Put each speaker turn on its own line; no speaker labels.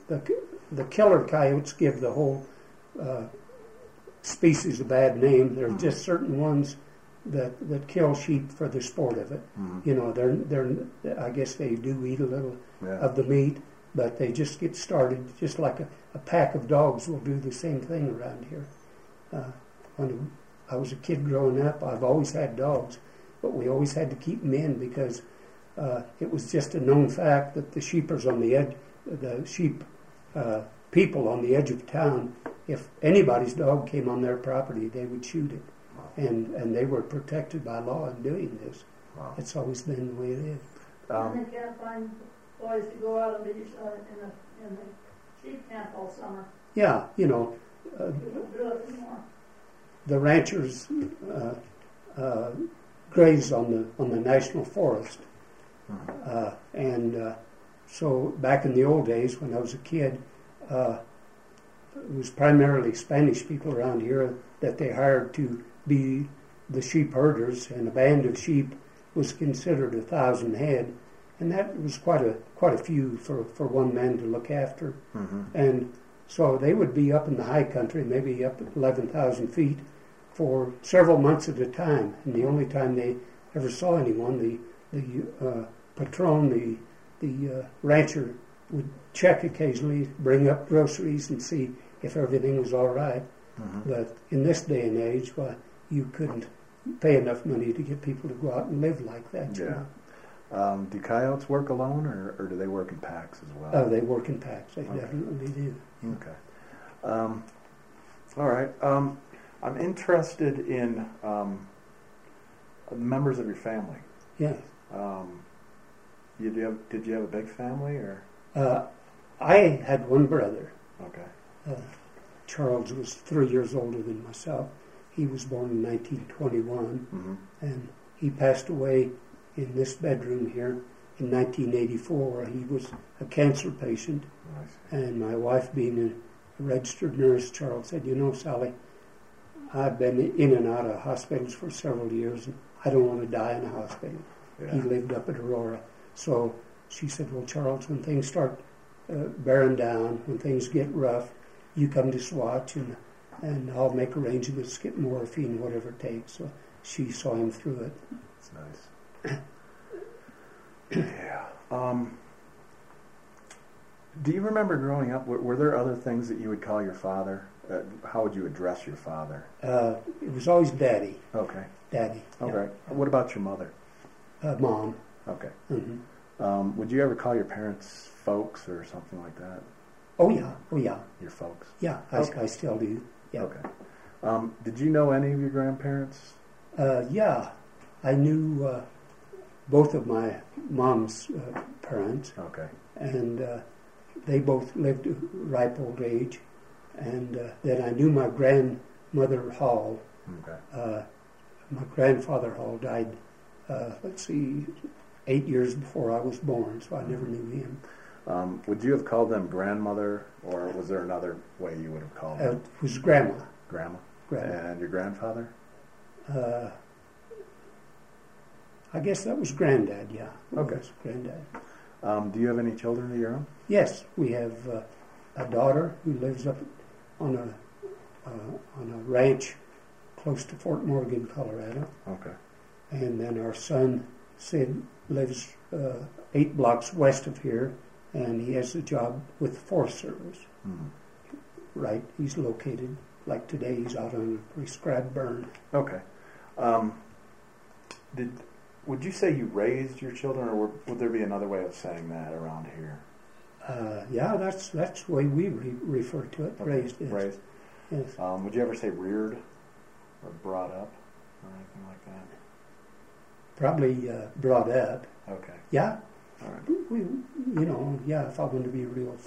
the killer coyotes give the whole species a bad name. There are just certain ones that kill sheep for the sport of it. You know, they're I guess they do eat a little of the meat, but they just get started just like a pack of dogs will do the same thing around here. When I was a kid growing up, I've always had dogs, but we always had to keep them in because it was just a known fact that the sheepers on the edge, the sheep people on the edge of town, if anybody's dog came on their property, they would shoot it. And they were protected by law in doing this. Wow. It's always been the way it is.
And they can't find boys to go out and be in the sheep camp all summer.
Yeah, you know, the ranchers graze on the national forest, and so back in the old days when I was a kid, it was primarily Spanish people around here that they hired to be the sheep herders, and a band of sheep was considered 1,000 head, and that was quite a few for one man to look after. And so they would be up in the high country, maybe up at 11,000 feet, for several months at a time. And the only time they ever saw anyone, the patron, the rancher, would check occasionally, bring up groceries, and see if everything was all right. But in this day and age, well, you couldn't pay enough money to get people to go out and live like that.
Do coyotes work alone, or do they work in packs as well?
Oh, they work in packs. They definitely do.
Okay. All right. I'm interested in the members of your family.
Yes.
Did you have a big family, or?
I had one brother.
Okay.
Charles was 3 years older than myself. He was born in 1921, and he passed away in this bedroom here in 1984. He was a cancer patient, and my wife, being a registered nurse, Charles said, "You know, Sally, I've been in and out of hospitals for several years, and I don't want to die in a hospital." He lived up at Aurora. So she said, "Well, Charles, when things start bearing down, when things get rough, you come to Swatch, and I'll make arrangements, get morphine, whatever it takes." So she saw him through it.
That's nice. Yeah. Do you remember growing up, were there other things that you would call your father? How would you address your father?
It was always Daddy.
Okay.
Daddy.
Okay. Yeah. What about your mother?
Mom.
Okay. Would you ever call your parents folks or something like that?
Oh yeah.
Your folks?
Yeah, I still do. Yeah.
Okay. Did you know any of your grandparents?
Yeah. I knew both of my mom's parents.
Okay.
And they both lived a ripe old age. And then I knew my grandmother Hall.
Okay.
My grandfather Hall died, 8 years before I was born, so I never knew him.
Would you have called them grandmother, or was there another way you would have called them?
It was Grandma.
Grandma.
Grandma.
And your grandfather?
I guess that was Granddad, yeah.
Okay.
Granddad.
Do you have any children of your own?
Yes, we have a daughter who lives up on a ranch close to Fort Morgan, Colorado.
Okay.
And then our son, Sid, lives 8 blocks west of here, and he has a job with the Forest Service. Right, he's located, like today, he's out on a prescribed burn.
Okay. Would you say you raised your children, or would there be another way of saying that around here?
Yeah, that's the way we refer to it.
Okay.
Raised. Yes.
Raised.
Yes.
Would you ever say reared or brought up or anything like that?
Probably brought up.
Okay.
Yeah.
All right.
Yeah, if I want to be real